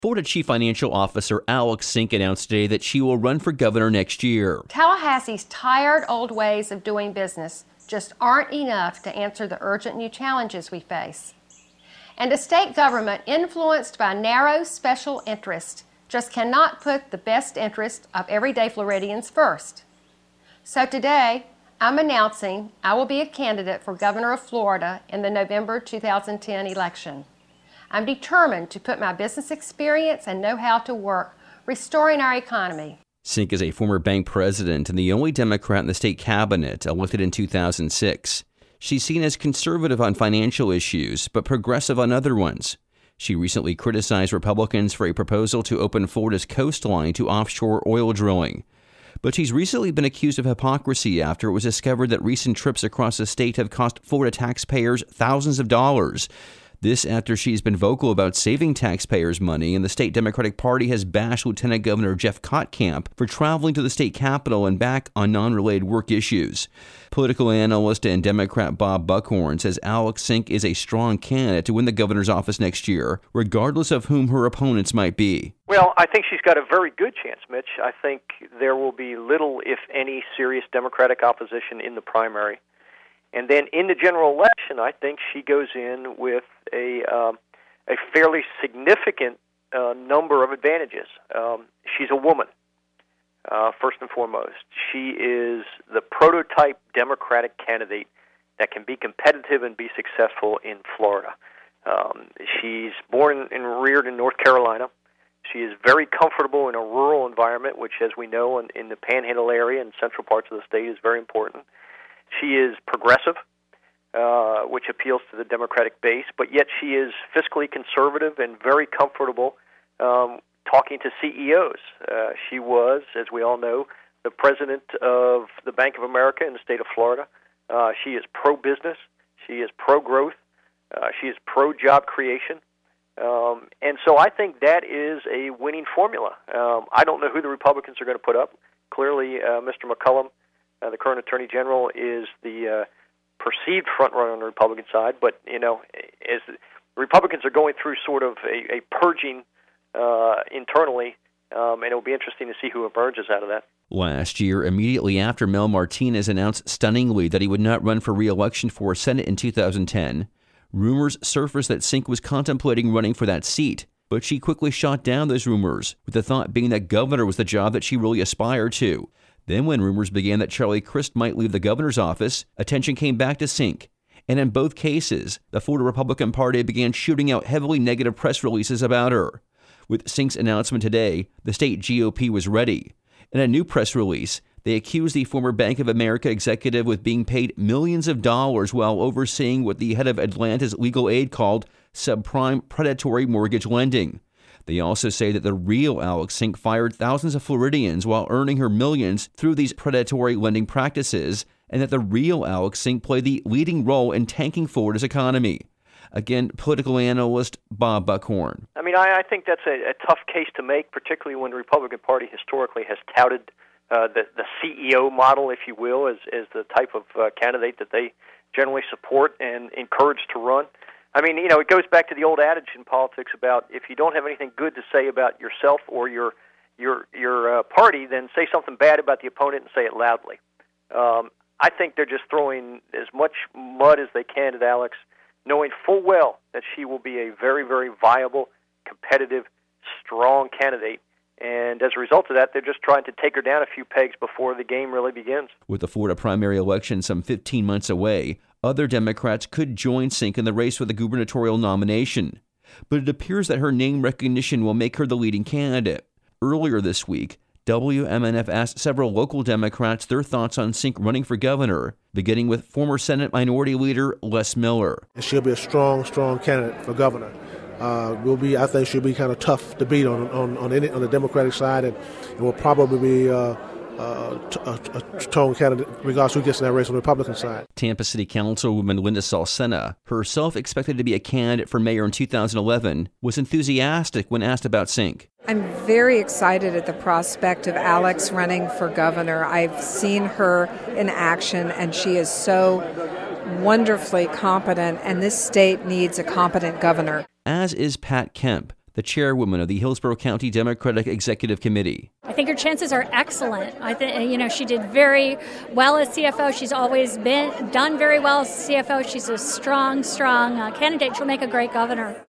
Florida Chief Financial Officer Alex Sink announced today that she will run for governor next year. Tallahassee's tired old ways of doing business just aren't enough to answer the urgent new challenges we face. And a state government influenced by narrow special interest just cannot put the best interest of everyday Floridians first. So today, I'm announcing I will be a candidate for governor of Florida in the November 2010 election. I'm determined to put my business experience and know-how to work, restoring our economy. Sink is a former bank president and the only Democrat in the state cabinet elected in 2006. She's seen as conservative on financial issues, but progressive on other ones. She recently criticized Republicans for a proposal to open Florida's coastline to offshore oil drilling. But she's recently been accused of hypocrisy after it was discovered that recent trips across the state have cost Florida taxpayers thousands of dollars. This after she's been vocal about saving taxpayers' money, and the state Democratic Party has bashed Lieutenant Governor Jeff Kottkamp for traveling to the state capitol and back on non-related work issues. Political analyst and Democrat Bob Buckhorn says Alex Sink is a strong candidate to win the governor's office next year, regardless of whom her opponents might be. Well, I think she's got a very good chance, Mitch. I think there will be little, if any, serious Democratic opposition in the primary. And then in the general election, I think she goes in with a fairly significant number of advantages. She's a woman, first and foremost. She is the prototype Democratic candidate that can be competitive and be successful in Florida. She's born and reared in North Carolina. She is very comfortable in a rural environment, which, as we know, in the Panhandle area and central parts of the state is very important. She is progressive, which appeals to the Democratic base, but yet she is fiscally conservative and very comfortable talking to CEOs. She was, as we all know, the president of the Bank of America in the state of Florida. She is pro-business. She is pro-growth. She is pro-job creation. And so I think that is a winning formula. I don't know who the Republicans are going to put up. Clearly, Mr. McCollum, the current Attorney General, is the perceived front-runner on the Republican side. But, as the Republicans are going through sort of a purging internally, and it'll be interesting to see who emerges out of that. Last year, immediately after Mel Martinez announced stunningly that he would not run for re-election for Senate in 2010, rumors surfaced that Sink was contemplating running for that seat. But she quickly shot down those rumors, with the thought being that governor was the job that she really aspired to. Then when rumors began that Charlie Crist might leave the governor's office, attention came back to Sink. And in both cases, the Florida Republican Party began shooting out heavily negative press releases about her. With Sink's announcement today, the state GOP was ready. In a new press release, they accused the former Bank of America executive with being paid millions of dollars while overseeing what the head of Atlanta's legal aid called subprime predatory mortgage lending. They also say that the real Alex Sink fired thousands of Floridians while earning her millions through these predatory lending practices, and that the real Alex Sink played the leading role in tanking Florida's economy. Again, political analyst Bob Buckhorn. I think that's a tough case to make, particularly when the Republican Party historically has touted the CEO model, if you will, as the type of candidate that they generally support and encourage to run. It goes back to the old adage in politics about if you don't have anything good to say about yourself or your party, then say something bad about the opponent and say it loudly. I think they're just throwing as much mud as they can at Alex, knowing full well that she will be a very, very viable, competitive, strong candidate. And as a result of that, they're just trying to take her down a few pegs before the game really begins. With the Florida primary election some 15 months away, other Democrats could join Sink in the race for the gubernatorial nomination. But it appears that her name recognition will make her the leading candidate. Earlier this week, WMNF asked several local Democrats their thoughts on Sink running for governor, beginning with former Senate Minority Leader Les Miller. She'll be a strong candidate for governor. I think she'll be kind of tough to beat on the Democratic side, and will probably be a strong candidate regardless who gets in that race on the Republican side. Tampa City Councilwoman Linda Salcena, herself expected to be a candidate for mayor in 2011, was enthusiastic when asked about Sink. I'm very excited at the prospect of Alex running for governor. I've seen her in action, and she is so wonderfully competent, and this state needs a competent governor. As is Pat Kemp, the chairwoman of the Hillsborough County Democratic Executive Committee. I think her chances are excellent. I think, she did very well as CFO. She's always done very well as CFO. She's a strong candidate. She'll make a great governor.